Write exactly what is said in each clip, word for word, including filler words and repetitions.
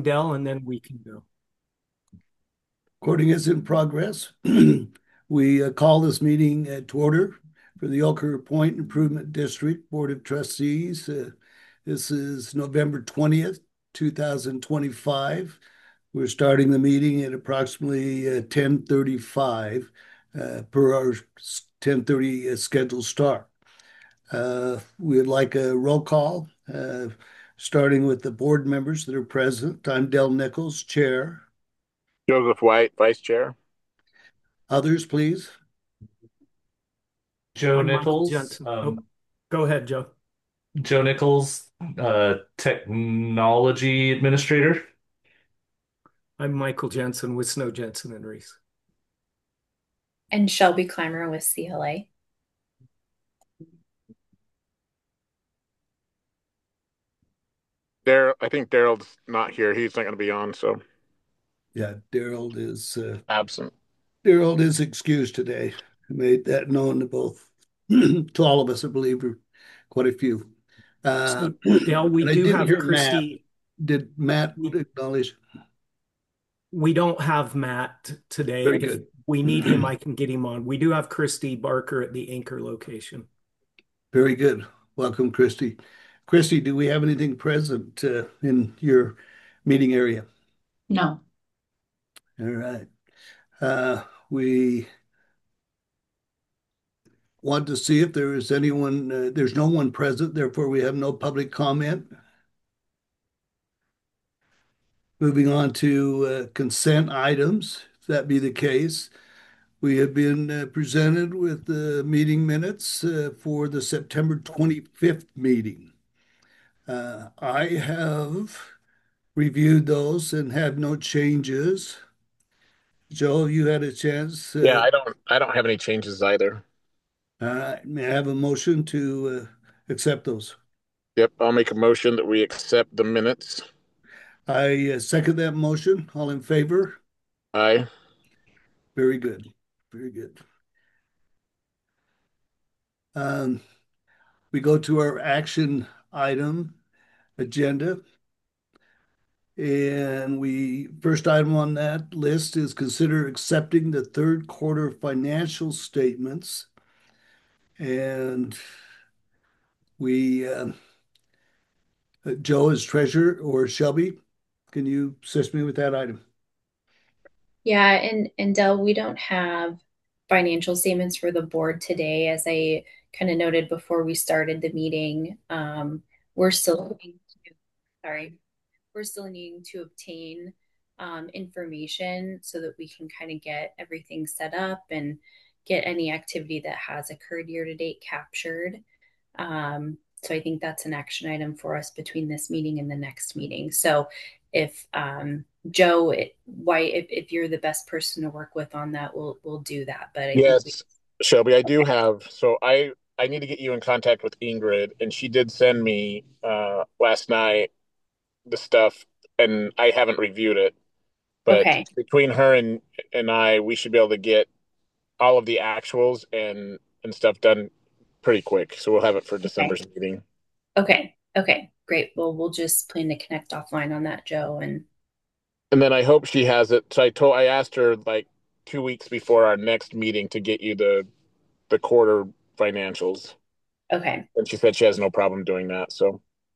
recording, Dell, and then we can go. Recording is in progress. We uh, call this meeting uh, to order for the Elker Point Improvement District Board of Trustees. Uh, This is November twentieth, two thousand twenty-five. We're starting the meeting at approximately uh, ten thirty-five uh, per our ten thirty uh, scheduled start. Uh, We'd like a roll call, uh, starting with the board members that are present. I'm Dell Nichols, Chair. Joseph White, Vice Chair. Others, please. Joe I'm Michael Nichols. Jensen. Oh, Um, go ahead, Joe. Joe Nichols, uh, Technology Administrator. I'm Michael Jensen with Snow Jensen and Reese. And Shelby Clymer with C L A. Daryl, I think Daryl's not here. He's not going to be on, so Yeah, Daryl is uh, absent. Daryl is excused today. I made that known to both to all of us, I believe, or quite a few. Uh, So, Dell, we and I do didn't have hear Matt. Christy. Did Matt We, acknowledge? we don't have Matt today. Very If good. we need him, I can get him on. We do have Christy Barker at the Anchor location. Very good. Welcome, Christy. Christy, do we have anything present uh, in your meeting area? No. All right. Uh, we want to see if there is anyone, uh, there's no one present, therefore we have no public comment. Moving on to uh, consent items, if that be the case. We have been uh, presented with the meeting minutes uh, for the September twenty-fifth meeting. Uh, I have reviewed those and have no changes. Joe, you had a chance. Yeah, Uh, I don't I don't have any changes either. uh, may I have a motion to uh, accept those? Yep, I'll make a motion that we accept the minutes. I uh, second that motion. All in favor? Aye. Very good. Very good. Um, we go to our action item agenda. And we, first item on that list is consider accepting the third quarter financial statements. And we, uh, Joe is treasurer, or Shelby, can you assist me with that item? Yeah, and and Dell, we don't have financial statements for the board today. As I kind of noted before we started the meeting, um, we're still looking to, sorry, we're still needing to obtain um, information so that we can kind of get everything set up and get any activity that has occurred year to date captured. Um, so I think that's an action item for us between this meeting and the next meeting. So if um, Joe, it, why, if, if you're the best person to work with on that, we'll we'll do that. But I think we Yes, Shelby, I do okay, have. So I I need to get you in contact with Ingrid, and she did send me uh last night the stuff, and I haven't reviewed it. But okay, between her and and I, we should be able to get all of the actuals and and stuff done pretty quick. So we'll have it for okay, December's meeting. okay, okay, great. Well, we'll just plan to connect offline on that, Joe. And And then I hope she has it. So I told I asked her like two weeks before our next meeting to get you the the quarter financials, okay, and she said she has no problem doing that. So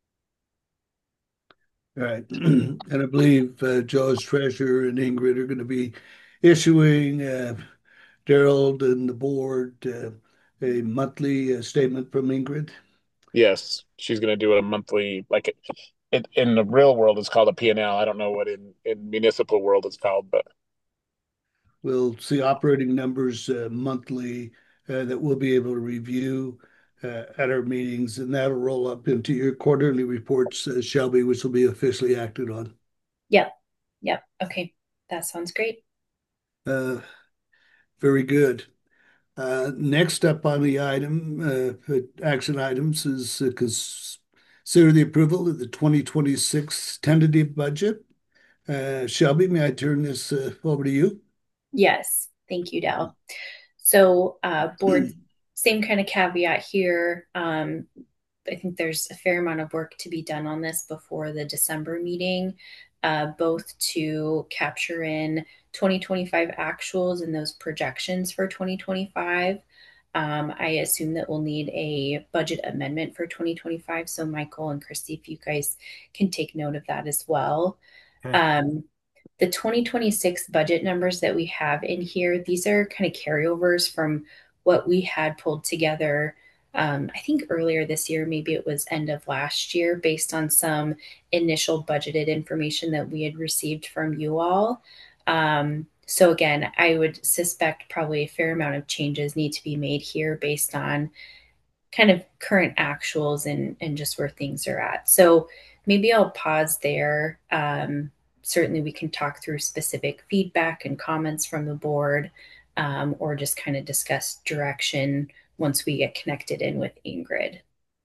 All right. And I believe uh, Joe's treasurer and Ingrid are going to be issuing uh, Daryl and the board uh, a monthly uh, statement from Ingrid. yes, she's going to do a monthly like it, it in the real world it's called a P and L. I don't know what in in municipal world it's called, but We'll see operating numbers uh, monthly uh, that we'll be able to review uh, at our meetings, and that'll roll up into your quarterly reports, uh, Shelby, which will be officially acted on. yep, yep, okay, that sounds great. Uh, Very good. Uh, Next up on the item, uh, action items is uh, consider the approval of the twenty twenty-six tentative budget. Uh, Shelby, may I turn this uh, over to you? Yes, thank you, Dell. So, uh, board, same kind of caveat here. Um, I think there's a fair amount of work to be done on this before the December meeting. uh, both to capture in twenty twenty-five actuals and those projections for twenty twenty-five. Um, I assume that we'll need a budget amendment for twenty twenty-five. So, Michael and Christy, if you guys can take note of that as well. Okay. Um, the twenty twenty-six budget numbers that we have in here, these are kind of carryovers from what we had pulled together. Um, I think earlier this year, maybe it was end of last year, based on some initial budgeted information that we had received from you all. Um, so again, I would suspect probably a fair amount of changes need to be made here based on kind of current actuals and and just where things are at. So maybe I'll pause there. Um, certainly, we can talk through specific feedback and comments from the board, um, or just kind of discuss direction once we get connected in with Ingrid.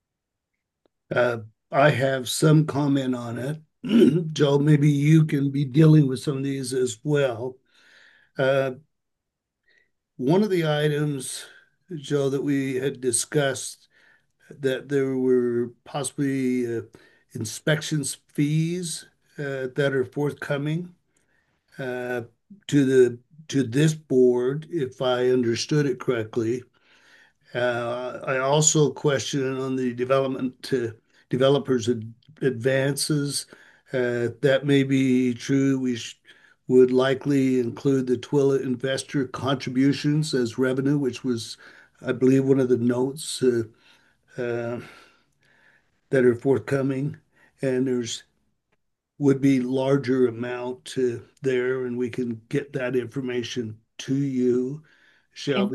Uh, I have some comment on it. Joe, maybe you can be dealing with some of these as well. Uh, one of the items, Joe, that we had discussed that there were possibly uh, inspections fees uh, that are forthcoming uh, to the to this board, if I understood it correctly. Uh, I also question on the development to developers ad- advances. Uh, that may be true. We sh- would likely include the Twilla investor contributions as revenue, which was, I believe, one of the notes uh, uh, that are forthcoming. And there's would be larger amount uh, there, and we can get that information to you, Okay. Shelby.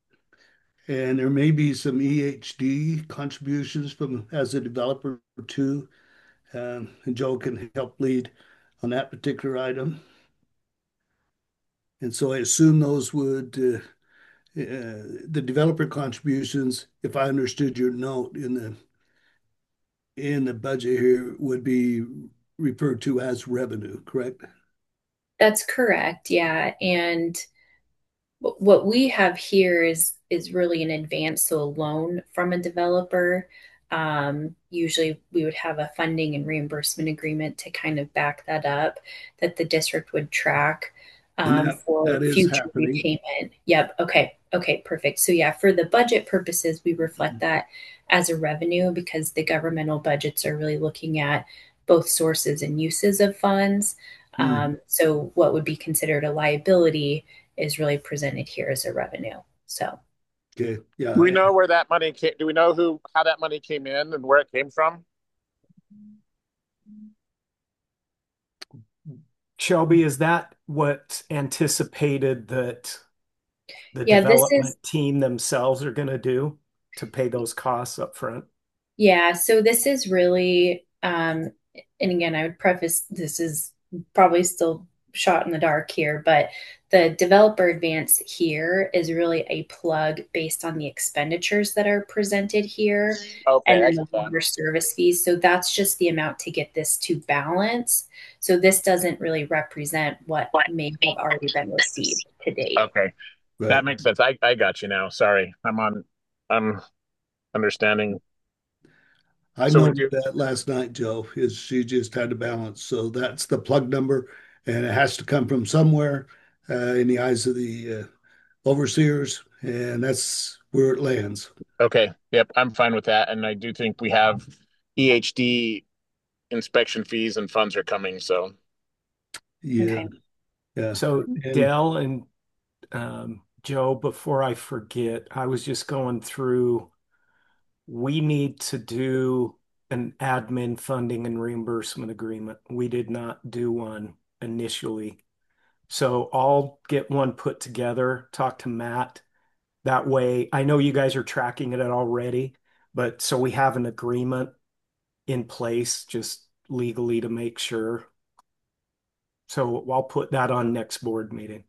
And there may be some E H D contributions from as a developer too. Um, and Joe can help lead on that particular item. And so I assume those would uh, uh, the developer contributions, if I understood your note in the in the budget here, would be referred to as revenue, correct? That's correct. Yeah. And what we have here is is really an advance, so a loan from a developer. Um, usually, we would have a funding and reimbursement agreement to kind of back that up, that the district would track And um, that for that is future happening. repayment. Yep. Okay. Okay. Perfect. So yeah, for the budget purposes, we reflect that as a revenue because the governmental budgets are really looking at both sources and uses of funds. Hmm. Um, so what would be considered a liability is really presented here as a revenue. So Okay, Do we yeah. know where that money came? Do we know who how that money came in and where it came from? Shelby, is that what's anticipated that the yeah, this is development team themselves are going to do to pay those costs up front? yeah, so this is really um and again, I would preface this is probably still shot in the dark here, but the developer advance here is really a plug based on the expenditures that are presented here Okay, and I then get the that. water service fees. So that's just the amount to get this to balance. So this doesn't really represent what may have already been received to date. Okay, Right. that makes sense. I I got you now. Sorry, I'm on. I'm understanding. I So we noted do. that last night, Joe, is she just had to balance. So that's the plug number, and it has to come from somewhere uh, in the eyes of the uh, overseers, and that's where it lands. Okay, yep, I'm fine with that, and I do think we have E H D inspection fees and funds are coming. So Yeah, Okay. yeah. So And Dell and um, Joe, before I forget, I was just going through, we need to do an admin funding and reimbursement agreement. We did not do one initially. So I'll get one put together, talk to Matt. That way, I know you guys are tracking it already, but so we have an agreement in place just legally to make sure. So I'll put that on next board meeting.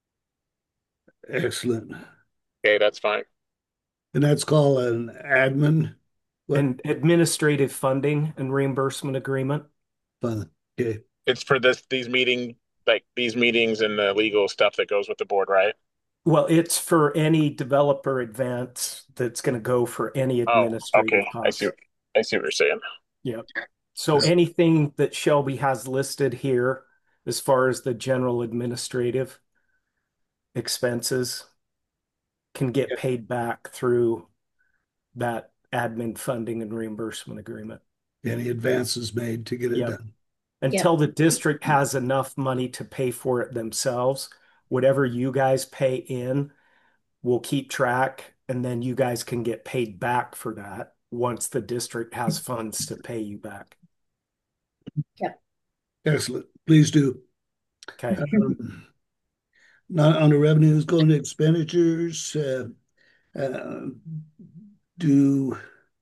excellent. okay, that's fine. And that's called an admin. What? And administrative funding and reimbursement agreement. Fun. Okay. It's for this these meeting like these meetings and the legal stuff that goes with the board, right? Well, it's for any developer advance that's going to go for any Oh, administrative okay. I see. costs. I see what you're saying. Yep. So anything that Shelby has listed here as far as the general administrative expenses can get paid back through that admin funding and reimbursement agreement. Any advances made to get it Yep. done. Yep. Until the district has enough money to pay for it themselves, whatever you guys pay in, we'll keep track, and then you guys can get paid back for that once the district has funds to pay you back. Yep. Excellent. Please do. Okay. Um, Not under revenues, going to expenditures. Uh, uh, do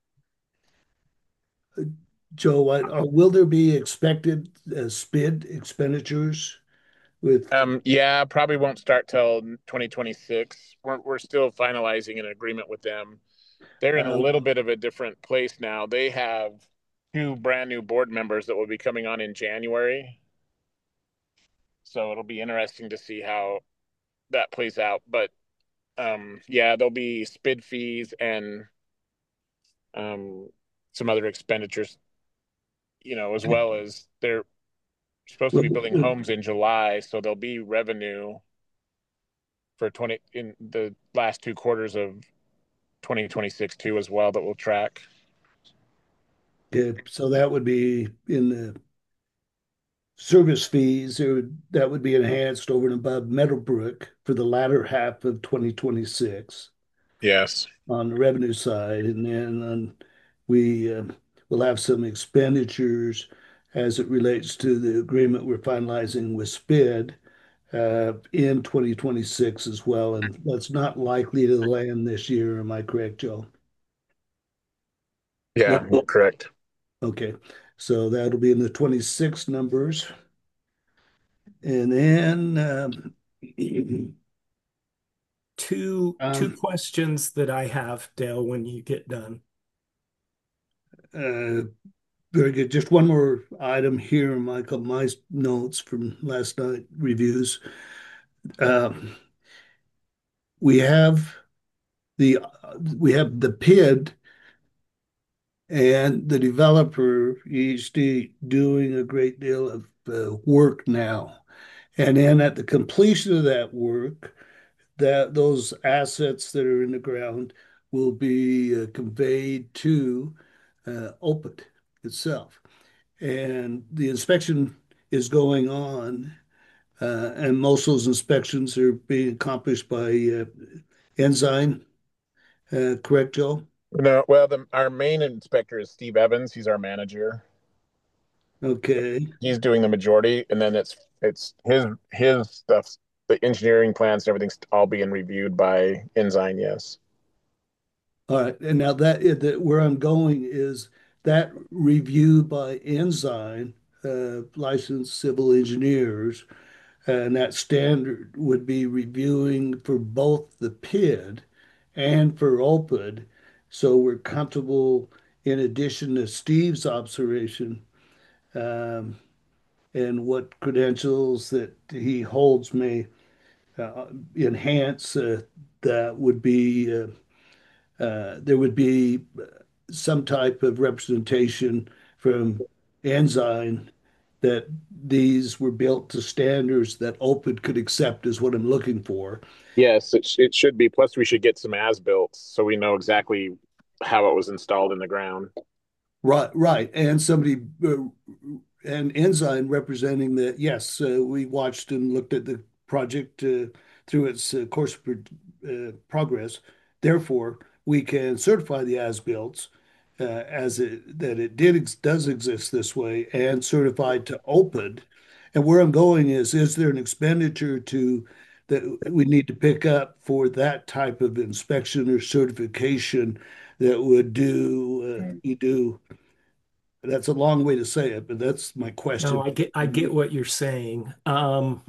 Joe, what, or will there be expected uh, S P I D expenditures with? Um, yeah, probably won't start till twenty twenty-six. We're we're still finalizing an agreement with them. They're in a Um, little bit of a different place now. They have two brand new board members that will be coming on in January. So it'll be interesting to see how that plays out. But um, yeah, there'll be S P I D fees and um, some other expenditures, you know, as well as they're supposed to be building will, homes in July, so there'll be revenue for twenty in the last two quarters of twenty twenty-six too as well that we'll track. yeah, so that would be in the service fees, or that would be enhanced over and above Meadowbrook for the latter half of twenty twenty-six Yes. on the revenue side. And then on, we uh, will have some expenditures as it relates to the agreement we're finalizing with S P I D uh, in twenty twenty-six as well. And that's not likely to land this year. Am I correct, Joe? Yeah, Yep. correct. Okay. So that'll be in the twenty-six numbers. And then um, Two two um, questions that I have, Dale, when you get done. uh, very good. Just one more item here, Michael. My notes from last night reviews. Um, we have the we have the P I D and the developer is doing a great deal of uh, work now. And then at the completion of that work, that those assets that are in the ground will be uh, conveyed to uh, O P I D itself. And the inspection is going on, uh, and most of those inspections are being accomplished by uh, Ensign. Uh, correct, Joe? No, well, the, our main inspector is Steve Evans. He's our manager. Okay. He's doing the majority, and then it's it's his his stuff, the engineering plans and everything's all being reviewed by Ensign. Yes. All right. And now that, that where I'm going is that review by Ensign, uh, licensed civil engineers, and that standard would be reviewing for both the P I D and for O P I D. So we're comfortable, in addition to Steve's observation, um, and what credentials that he holds may uh, enhance, uh, that would be uh, uh, there would be some type of representation from Ensign that these were built to standards that O P I D could accept is what I'm looking for. Yes, it, sh- it should be. Plus, we should get some as built so we know exactly how it was installed in the ground. Right, right. And somebody, uh, and Ensign representing that, yes, uh, we watched and looked at the project uh, through its uh, course of uh, progress. Therefore, we can certify the as-built uh, as it that it did ex does exist this way and certified to O P I D. And where I'm going is, is there an expenditure to that we need to pick up for that type of inspection or certification that would do uh, you do that's a long way to say it, but that's my No, question. I get I get what you're saying. Um,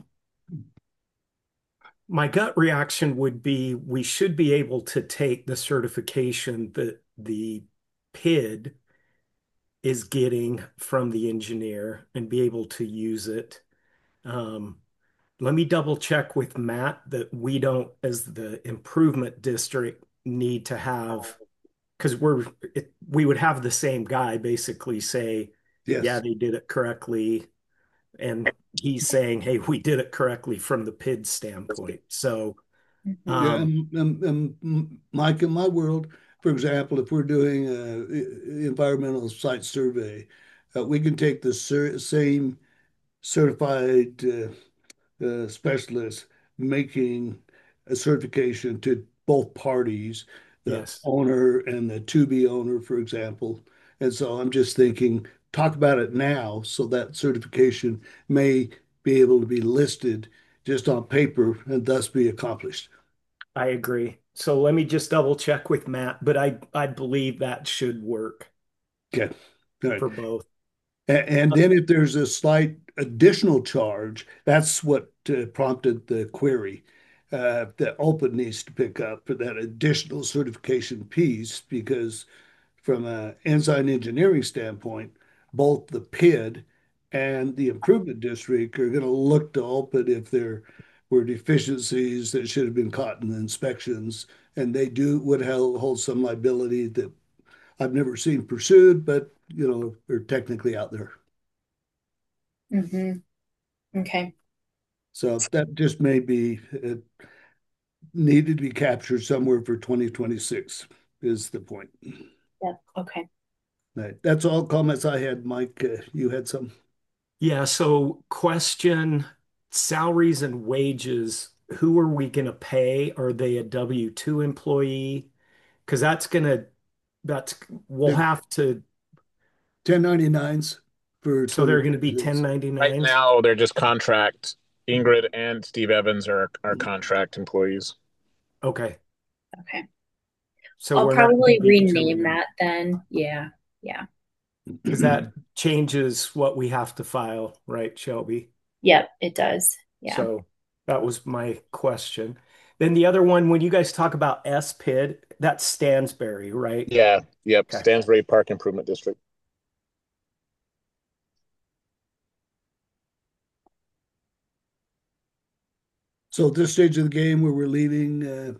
my gut reaction would be we should be able to take the certification that the P I D is getting from the engineer and be able to use it. Um, let me double check with Matt that we don't, as the improvement district, need to have, because we're it, we would have the same guy basically say, yeah, Yes. they did it correctly. And he's saying, hey, we did it correctly from the P I D standpoint. So, Yeah, Mhm. um, and, and, and Mike, in my world, for example, if we're doing a environmental site survey, uh, we can take the cer same certified uh, uh, specialist making a certification to both parties, the yes, owner and the to be owner, for example. And so I'm just thinking, talk about it now so that certification may be able to be listed just on paper and thus be accomplished. I agree. So let me just double check with Matt, but I I believe that should work Okay. All right. for both. And Uh, then if there's a slight additional charge, that's what uh, prompted the query uh, that Open needs to pick up for that additional certification piece, because from an enzyme engineering standpoint, both the P I D and the improvement district are going to look to Open if there were deficiencies that should have been caught in the inspections, and they do would hold some liability that I've never seen pursued, but you know, they're technically out there. Mhm. Okay. So that just may be uh, needed to be captured somewhere for twenty twenty-six is the point. Yep. Okay. Right. That's all comments I had. Mike, uh, you had some? yeah, so question salaries and wages, who are we going to pay? Are they a W two employee? Because that's going to, that's, we'll They're have to, ten ninety-nines for so they're going to be twenty twenty-six. Right ten ninety-nines? now, they're just contract. Ingrid and Steve Evans are are contract employees. Okay. Okay. So I'll we're not going to probably be rename doing, that then. Yeah. Yeah. because that changes what we have to file, right, Shelby? Yep, it does. Yeah. So that was my question. Then the other one, when you guys talk about S P I D, that's Stansberry, right? Yeah, yep. Okay. Stansbury Park Improvement District. So at this stage of the game where we're leaving, uh,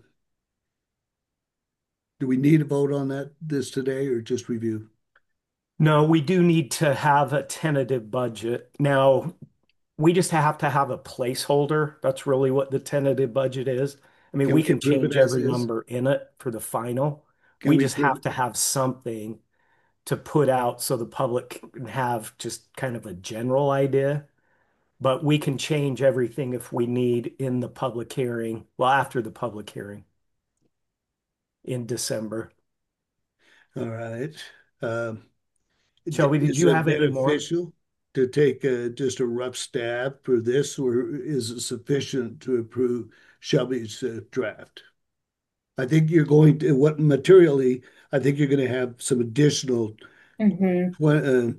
do we need a vote on that this today or just review? No, we do need to have a tentative budget. Now, we just have to have a placeholder. That's really what the tentative budget is. I mean, Can we we can approve it change as every is? number in it for the final. Can We we just approve have it? to have something to put out so the public can have just kind of a general idea. But we can change everything if we need in the public hearing, well, after the public hearing in December. All right. Um, Shelby, did Is you it have any more? beneficial to take uh, just a rough stab for this, or is it sufficient to approve Shelby's uh, draft? I think you're going to, what materially, I think you're going to have some additional, Hmm. uh,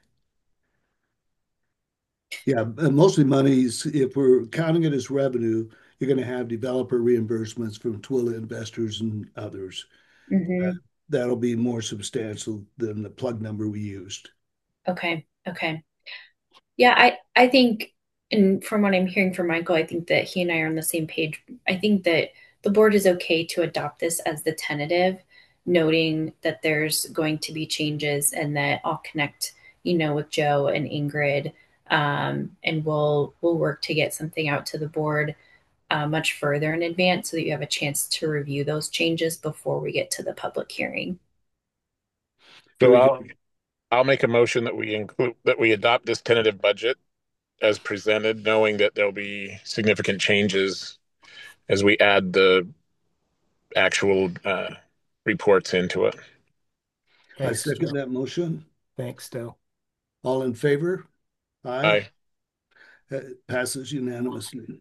yeah, uh, mostly monies. If we're counting it as revenue, you're going to have developer reimbursements from Twilla investors and others. Uh, Hmm. that'll be more substantial than the plug number we used. Okay. Okay. Yeah, I I think, and from what I'm hearing from Michael, I think that he and I are on the same page. I think that the board is okay to adopt this as the tentative, noting that there's going to be changes and that I'll connect, you know, with Joe and Ingrid, um, and we'll we'll work to get something out to the board uh, much further in advance so that you have a chance to review those changes before we get to the public hearing. So Very I'll good. I'll make a motion that we include that we adopt this tentative budget as presented, knowing that there'll be significant changes as we add the actual uh, reports into it. I Thanks, second Joe. that motion. Thanks, Dale. All in favor? Aye. Aye. It passes unanimously.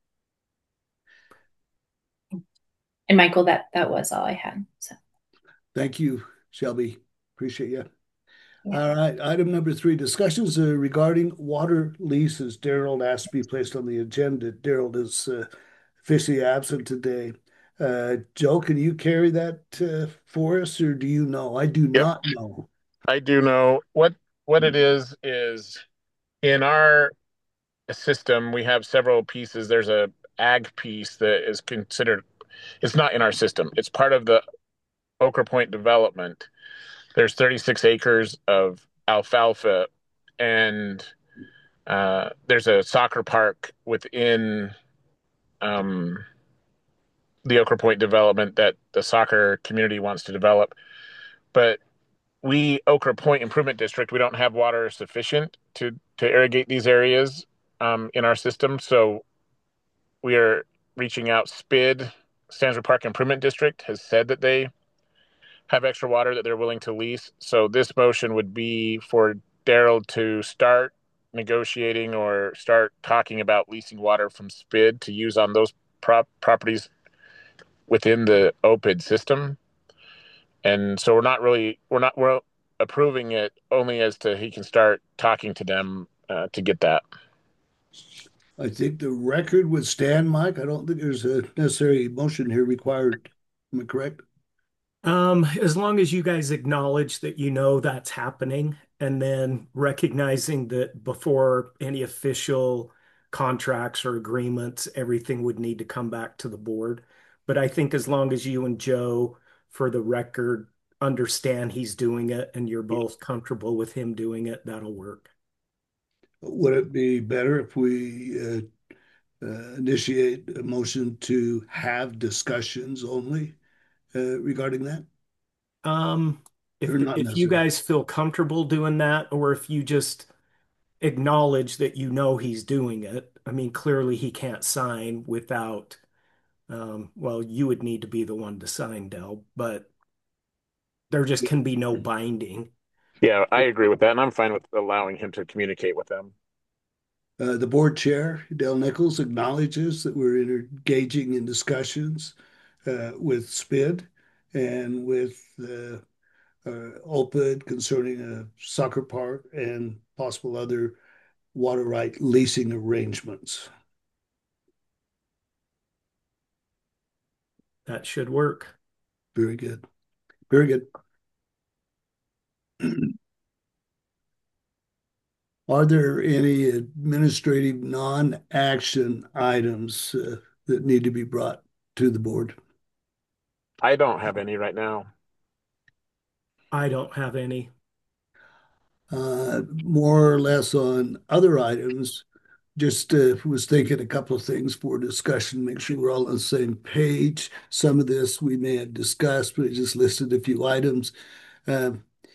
And Michael, that that was all I had. So Thank you, Shelby. Appreciate you. yeah. All right, item number three, discussions uh, regarding water leases. Daryl asked to be placed on the agenda. Daryl is uh, officially absent today. Uh, Joe, can you carry that uh, for us, or do you know? I do Yep. not know. I do know what what it is is in our system we have several pieces. There's a ag piece that is considered it's not in our system. It's part of the Ochre Point development. There's thirty-six acres of alfalfa, and uh, there's a soccer park within um, the Ochre Point development that the soccer community wants to develop. But we, Ochre Point Improvement District, we don't have water sufficient to to irrigate these areas um, in our system. So we are reaching out. S P I D, Stansbury Park Improvement District, has said that they have extra water that they're willing to lease. So this motion would be for Daryl to start negotiating or start talking about leasing water from S P I D to use on those prop properties within the O P I D system. And so we're not really we're not we're approving it only as to he can start talking to them uh, to get that. I think the record would stand, Mike. I don't think there's a necessary motion here required. Am I correct? Um, as long as you guys acknowledge that you know that's happening, and then recognizing that before any official contracts or agreements, everything would need to come back to the board. But I think as long as you and Joe, for the record, understand he's doing it and you're both comfortable with him doing it, that'll work. Would it be better if we uh, uh, initiate a motion to have discussions only uh, regarding that? Um, if Or not if you necessary? guys feel comfortable doing that, or if you just acknowledge that you know he's doing it. I mean, clearly he can't sign without, um, well, you would need to be the one to sign, Dell, but there just can be no binding. Yeah, I agree with that, and I'm fine with allowing him to communicate with them. Uh, the board chair, Dale Nichols, acknowledges that we're engaging in discussions uh, with S P I D and with uh, uh, O P I D concerning a soccer park and possible other water right leasing arrangements. That should work. Very good. Very good. Are there any administrative non-action items uh, that need to be brought to the board? I don't have any right now. I don't have any. Uh, more or less on other items, just uh, was thinking a couple of things for discussion, make sure we're all on the same page. Some of this we may have discussed, but I just listed a few items. Uh,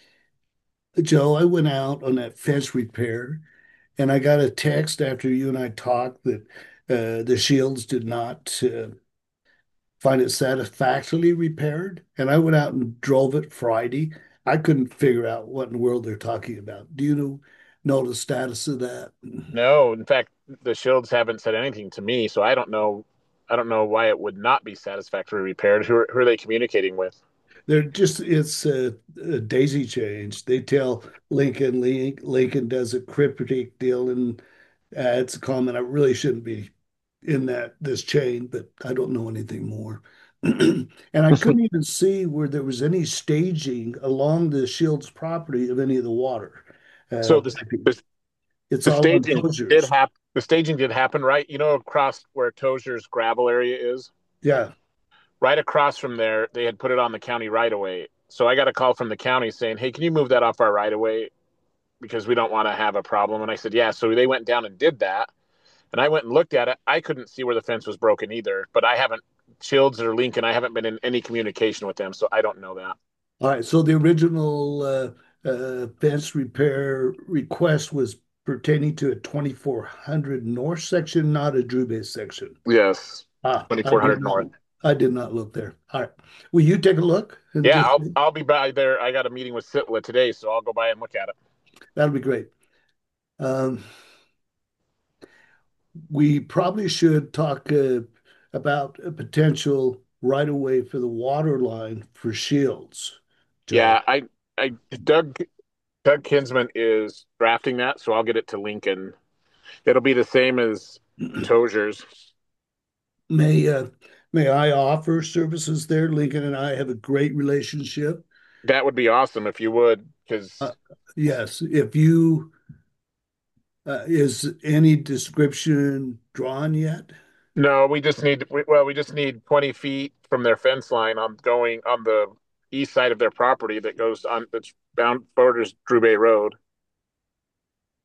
Joe, I went out on that fence repair and I got a text after you and I talked that uh, the shields did not uh, find it satisfactorily repaired. And I went out and drove it Friday. I couldn't figure out what in the world they're talking about. Do you know, know the status of that? No, in fact, the shields haven't said anything to me, so I don't know. I don't know why it would not be satisfactorily repaired. Who are, who are they communicating with? They're just, it's a, a daisy change. They tell Lincoln, Lincoln does a cryptic deal and adds a comment. I really shouldn't be in that this chain, but I don't know anything more. And I couldn't even see where there was any staging along the Shields property of any of the water uh, So the, piping. the It's the all on staging did closures. happen. The staging did happen, right? You know, across where Tozer's gravel area is, Yeah. right across from there, they had put it on the county right away. So I got a call from the county saying, "Hey, can you move that off our right away because we don't want to have a problem?" And I said, "Yeah." So they went down and did that, and I went and looked at it. I couldn't see where the fence was broken either, but I haven't Shields or Lincoln. I haven't been in any communication with them, so I don't know that. All right. So the original uh, uh, fence repair request was pertaining to a twenty-four hundred north section, not a Drew Bay section. Yes, Ah, I twenty-four hundred did not. north. I did not look there. All right. Will you take a look and Yeah, just I'll I'll be by there. I got a meeting with Sitla today, so I'll go by and look at it. that'll be great. Um, we probably should talk uh, about a potential right of way for the water line for Shields, Joe. Yeah, I I Doug Doug Kinsman is drafting that, so I'll get it to Lincoln. It'll be the same as Tozer's. May uh, may I offer services there? Lincoln and I have a great relationship. That would be awesome if you would, Uh, because yes, if you uh, is any description drawn yet? no, we just need we, well, we just need twenty feet from their fence line on going on the east side of their property that goes on that's bound borders Drew Bay Road.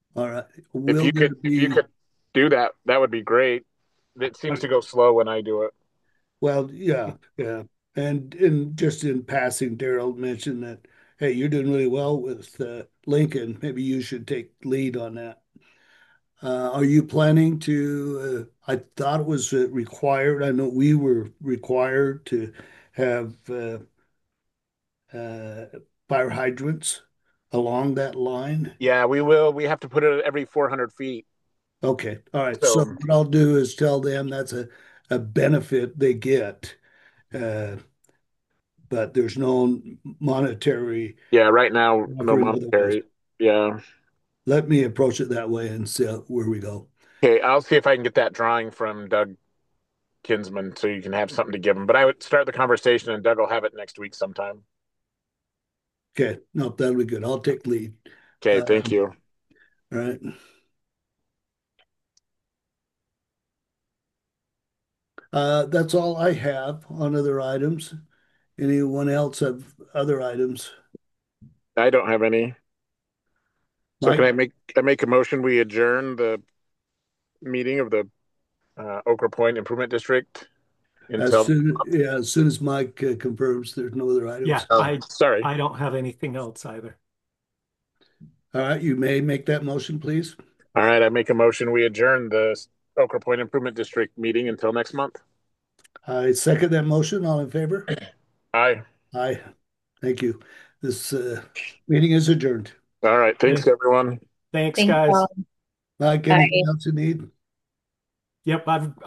All right. If Will you there could, if you be, could do that, that would be great. It seems to go slow when I do it. well, yeah, yeah. And and just in passing, Daryl mentioned that, hey, you're doing really well with uh, Lincoln. Maybe you should take lead on that. Uh, are you planning to? Uh, I thought it was uh, required. I know we were required to have uh, uh, fire hydrants along that line. Yeah, we will. We have to put it every four hundred feet. Okay, all right. So So what I'll do is tell them that's a, a benefit they get, uh, but there's no monetary yeah, right now, no offering otherwise. monetary. Yeah. Let me approach it that way and see where we go. Okay, I'll see if I can get that drawing from Doug Kinsman so you can have something to give him. But I would start the conversation and Doug will have it next week sometime. Okay, no, that'll be good. I'll take lead. Okay, thank Um, you. all right. Uh, that's all I have on other items. Anyone else have other items? I don't have any. So can Mike, I make I make a motion we adjourn the meeting of the uh, Okra Point Improvement District as until soon, yeah, as soon as Mike uh, confirms there's no other Yeah, items. oh, I sorry. I don't have anything else either. All right, you may make that motion, please. All right, I make a motion we adjourn the Okra Point Improvement District meeting until next month. I second that motion. All in favor? Aye. Aye. Thank you. This uh, meeting is adjourned. All right, thanks Okay. everyone. Thanks, Thanks, guys. all. Mike, anything Bye. else you need? Yep, I've